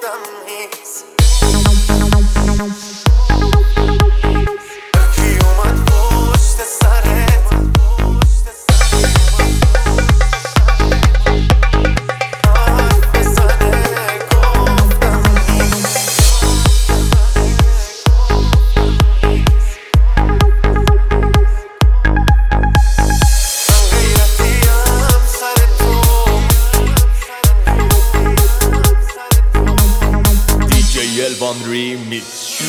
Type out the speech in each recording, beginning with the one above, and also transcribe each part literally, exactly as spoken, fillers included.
گفتم نیست. Elvan Remix.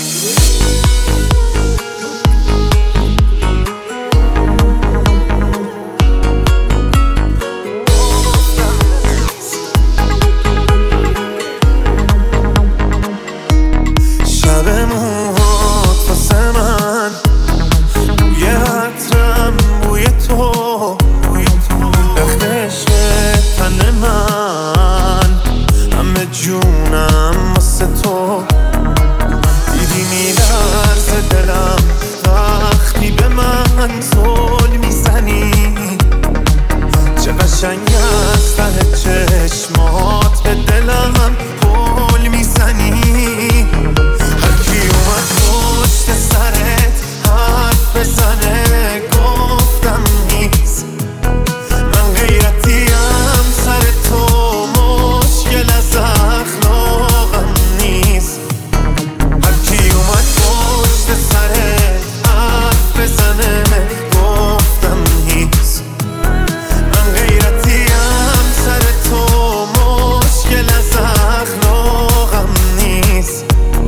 شب موهات واسه من بوی عطرم، بوی تو رخت عشق تن من، همه جونم واسه تو. دیدی میلرزه دلم وقتی به من زل میزنی، چه قشنگ از ته چشمات به دلم قول میزنی. هرکی اومد پشت سرت حرف بزنه گفتم نیست. من غیرتیم سر تو، مشکل از اخلاقم نیست. هرکی اومد پشت سرت حرف بزنه گفتم نیست. من غیرتیم سر تو، مشکل از اخلاقم نیست.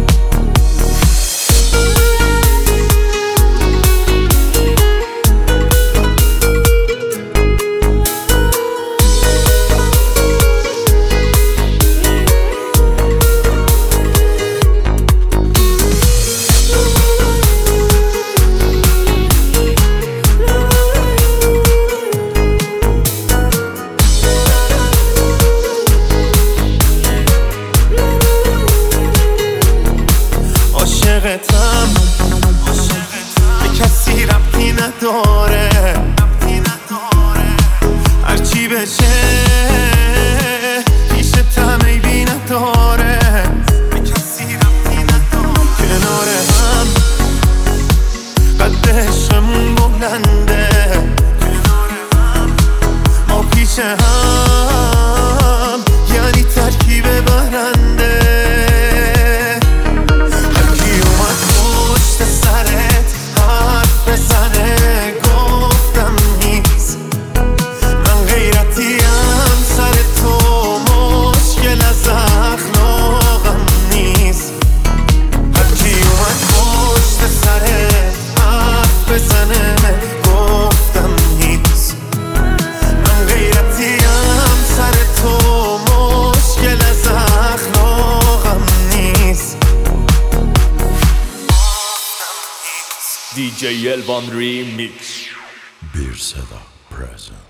عاشقتم به کسی ربطی نداره، هرچی بشه پیش تمیبی نداره. کنار هم قد عشقمون بلنده، ما پیش هم یعنی ترکیب برنده. دی جی Elvan Remix. Bir Seda present.